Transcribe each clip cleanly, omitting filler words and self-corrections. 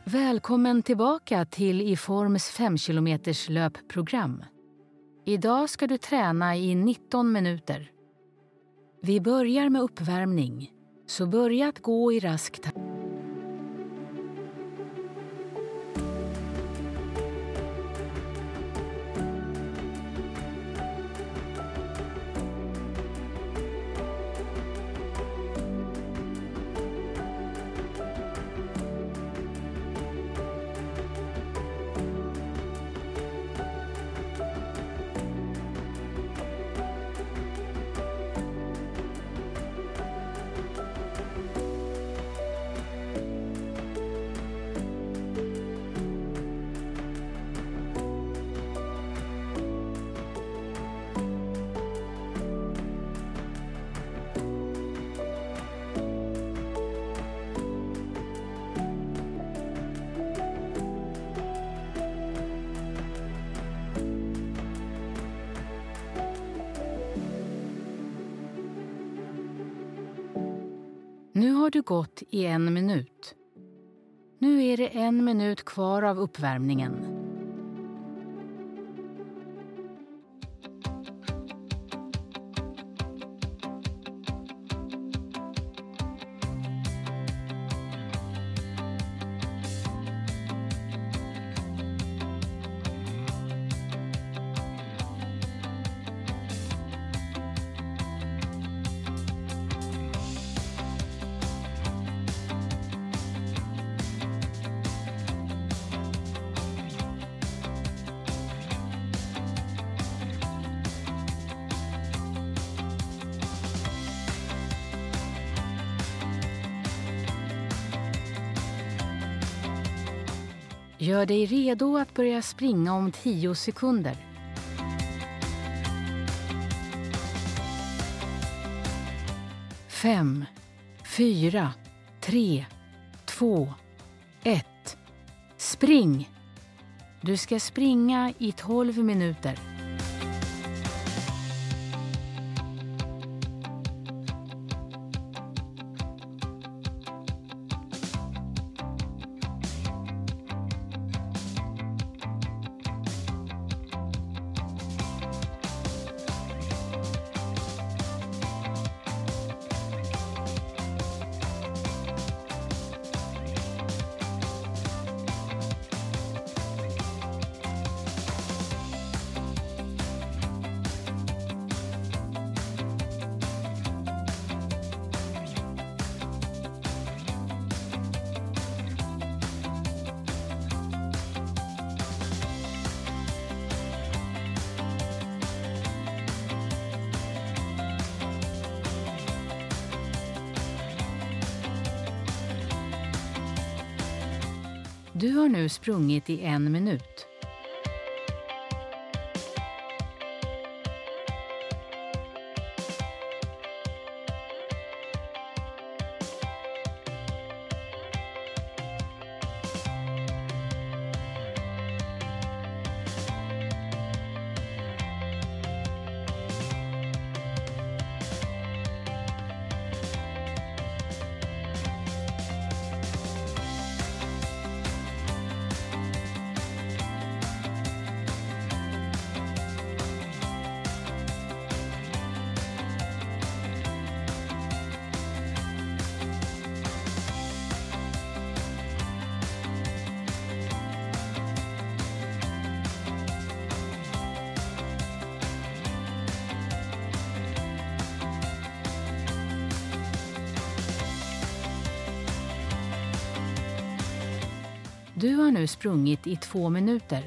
Välkommen tillbaka till Iforms 5 kilometers löpprogram. Idag ska du träna i 19 minuter. Vi börjar med uppvärmning, så börja att gå i rask takt. Nu har du gått i 1 minut. Nu är det 1 minut kvar av uppvärmningen. Gör dig redo att börja springa om 10 sekunder. 5, 4, 3, 2, 1. Spring! Du ska springa i 12 minuter. Du har nu sprungit i 1 minut. Du har nu sprungit i 2 minuter.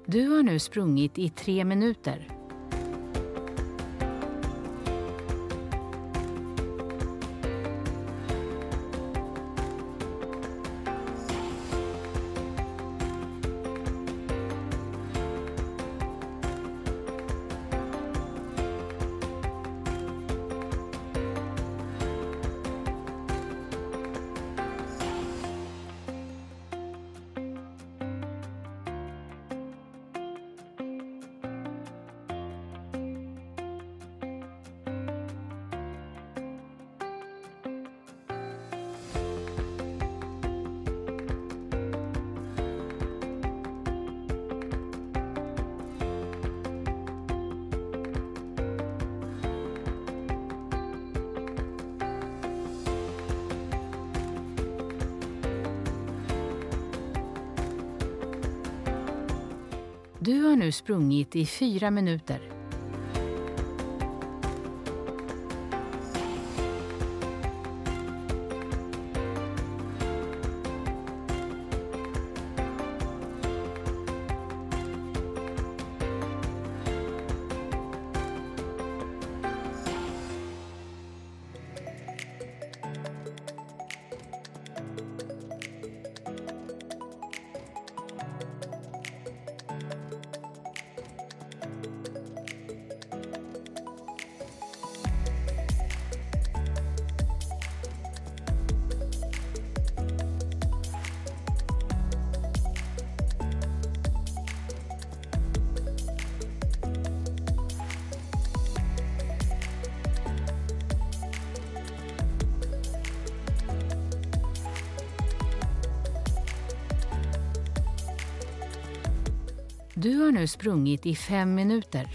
Du har nu sprungit i 3 minuter. Du har nu sprungit i 4 minuter. Du har nu sprungit i 5 minuter.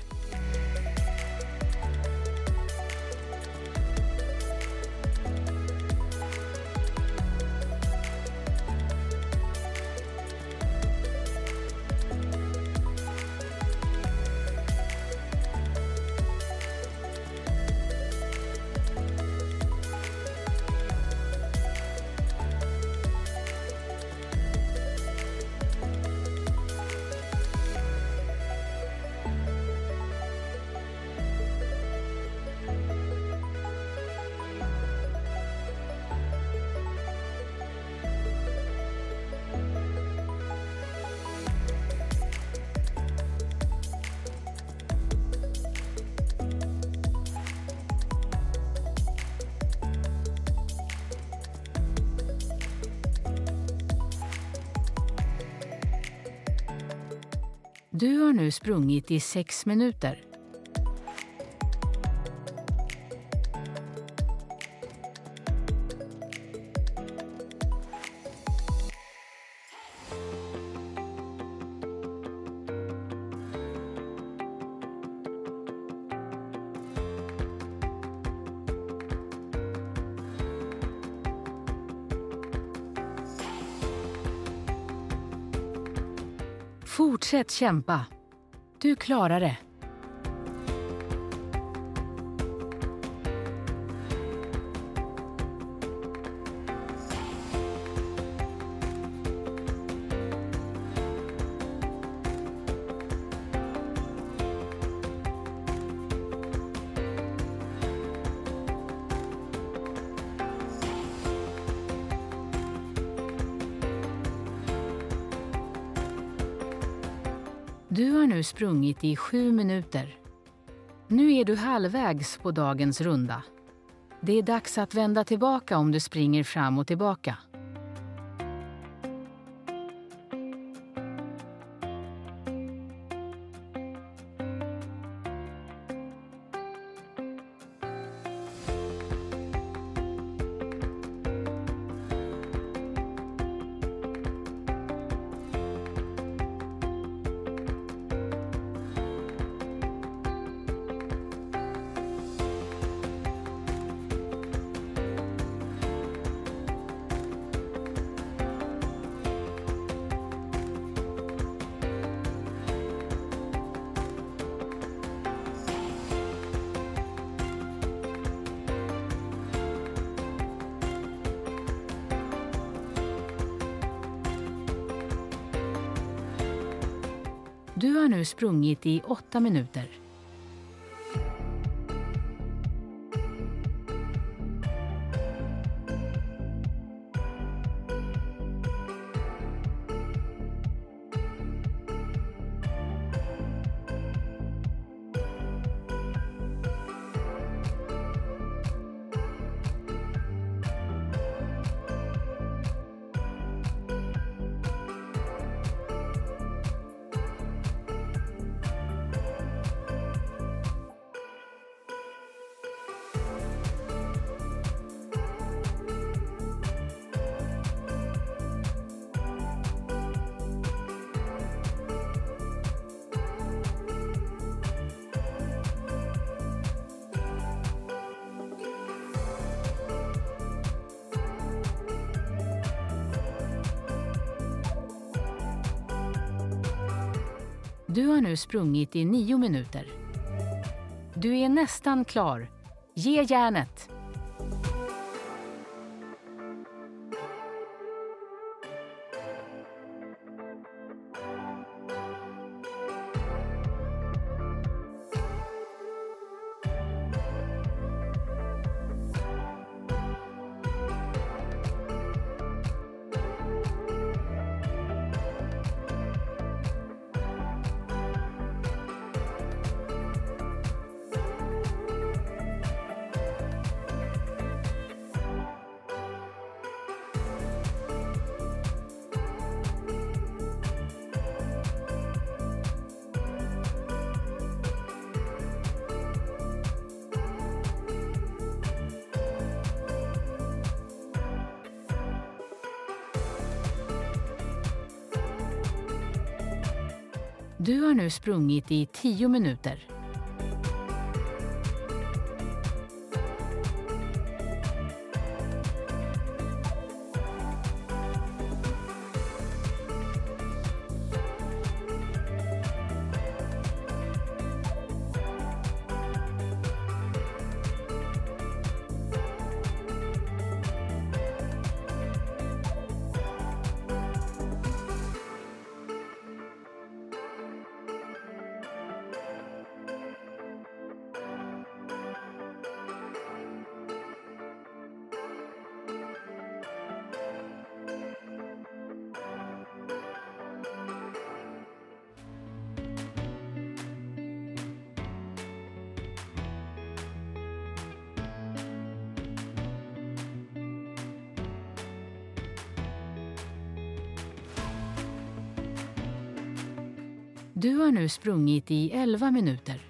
Du har nu sprungit i 6 minuter. Fortsätt kämpa. Du klarar det. Du har nu sprungit i 7 minuter. Nu är du halvvägs på dagens runda. Det är dags att vända tillbaka om du springer fram och tillbaka. Du har nu sprungit i 8 minuter. Du har nu sprungit i 9 minuter. Du är nästan klar. Ge järnet! Du har nu sprungit i 10 minuter. Du har nu sprungit i 11 minuter.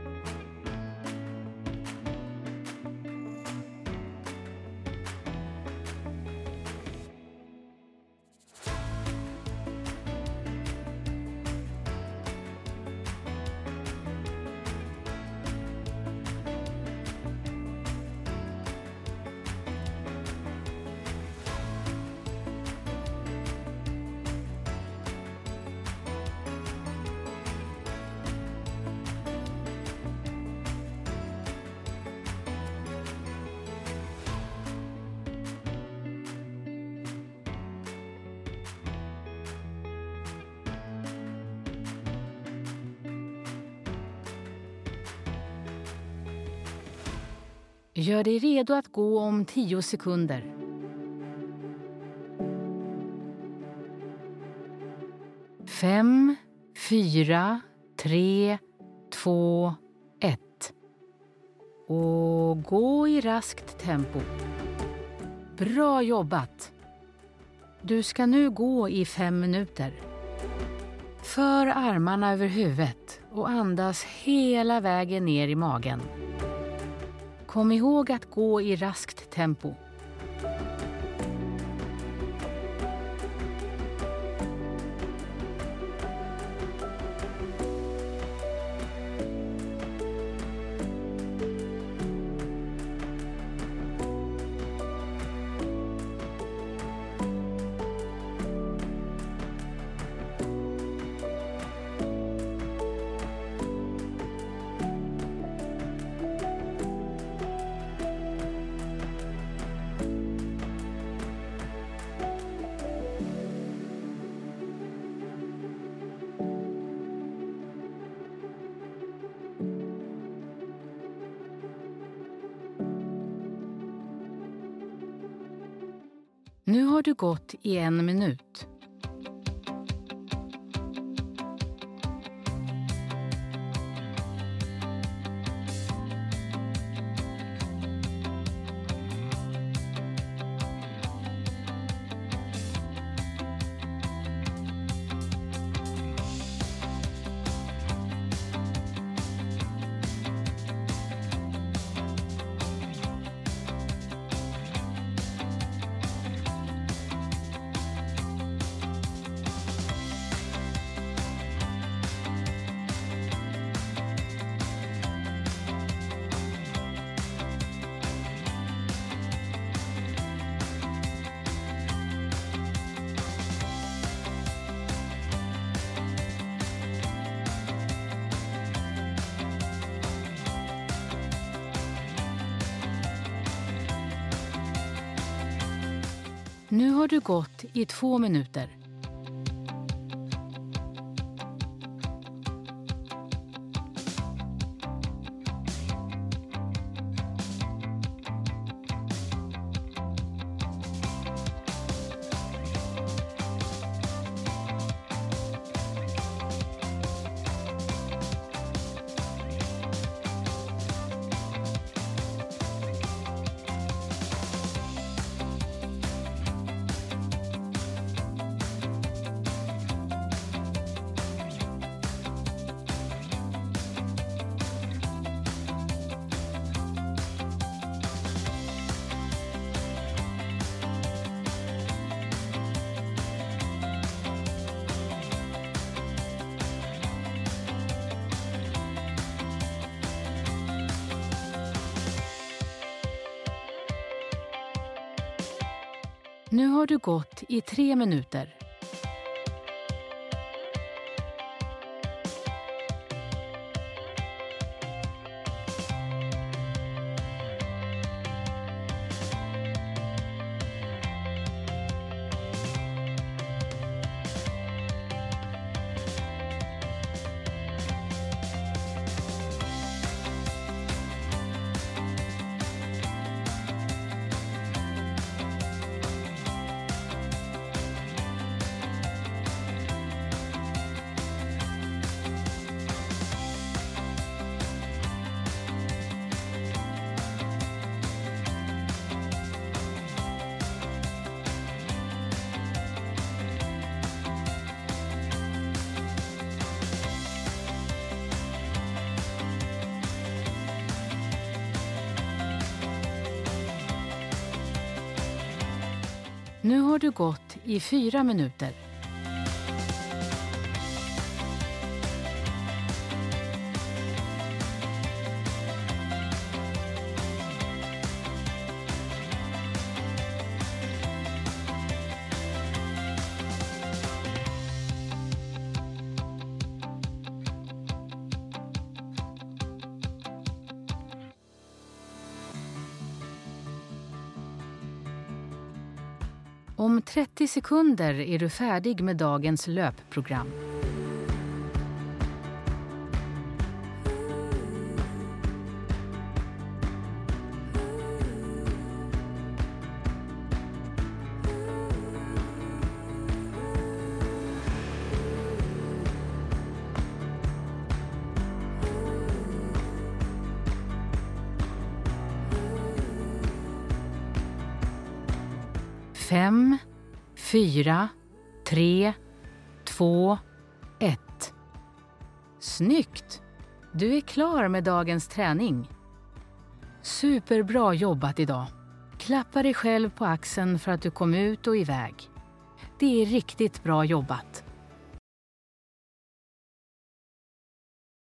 Gör dig redo att gå om 10 sekunder. 5, 4, 3, 2, 1. Och gå i raskt tempo. Bra jobbat! Du ska nu gå i 5 minuter. För armarna över huvudet och andas hela vägen ner i magen. Kom ihåg att gå i raskt tempo. Nu har du gått i 1 minut. Nu har du gått i 2 minuter. Nu har du gått i 3 minuter. Nu har du gått i 4 minuter. Om 30 sekunder är du färdig med dagens löpprogram. Fem, 4, 3, 2, 1. Snyggt! Du är klar med dagens träning. Superbra jobbat idag. Klappa dig själv på axeln för att du kom ut och iväg. Det är riktigt bra jobbat.